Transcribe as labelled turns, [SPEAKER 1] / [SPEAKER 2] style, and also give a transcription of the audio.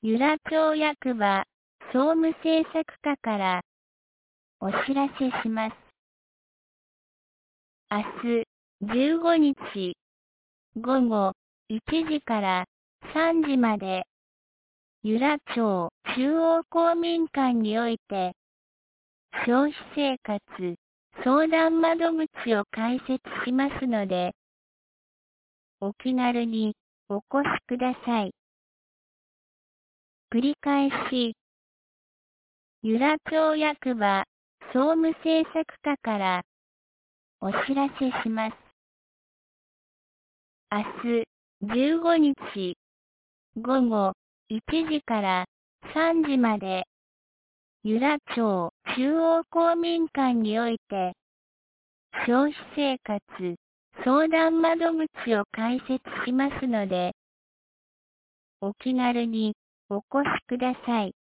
[SPEAKER 1] 由良町役場総務政策課からお知らせします。明日15日午後1時から3時まで由良町中央公民館において消費生活相談窓口を開設しますので、お気軽にお越しください。繰り返し、由良町役場総務政策課からお知らせします。明日15日午後1時から3時まで由良町中央公民館において消費生活相談窓口を開設しますので、お気軽にお越しください。